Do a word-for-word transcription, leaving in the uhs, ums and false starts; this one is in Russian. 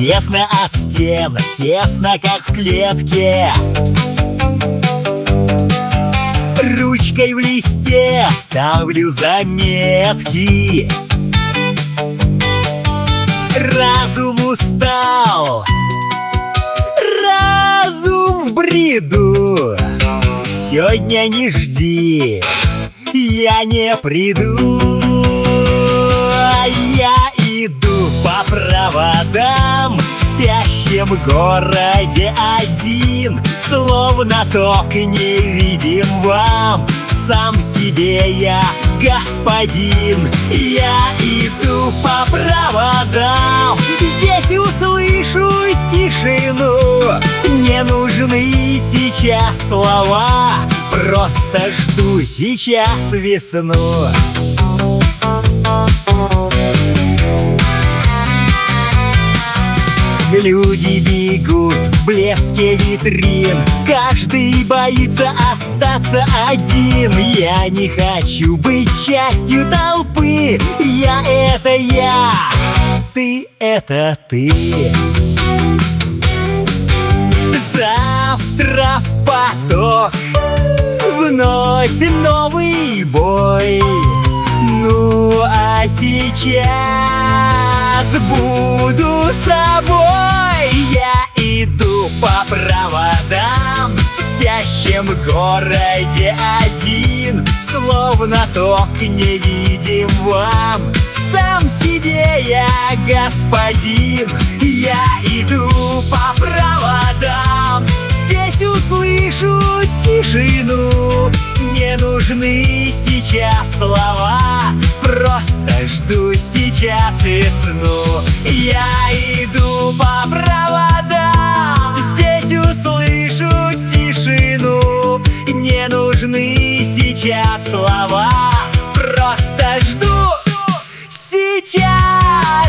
Тесно от стен, тесно, как в клетке. Ручкой в листе ставлю заметки. Разум устал, разум в бреду. Сегодня не жди, я не приду. Я иду по проводам в спящем городе один, словно ток невидим вам. Сам себе я господин. Я иду по проводам, здесь услышу тишину. Не нужны сейчас слова, просто жду сейчас весну. Люди бегут в блеске витрин, каждый боится остаться один. Я не хочу быть частью толпы. Я — это я, ты — это ты. Завтра в поток, вновь новый бой. Ну а сейчас буду собой. Я иду по проводам в спящем городе один, словно ток невидим вам. Сам себе я господин. Я иду по проводам, здесь услышу тишину. Не нужны сейчас слова, просто жду сейчас весну. Я иду по проводам, здесь услышу тишину. Не нужны сейчас слова, просто жду сейчас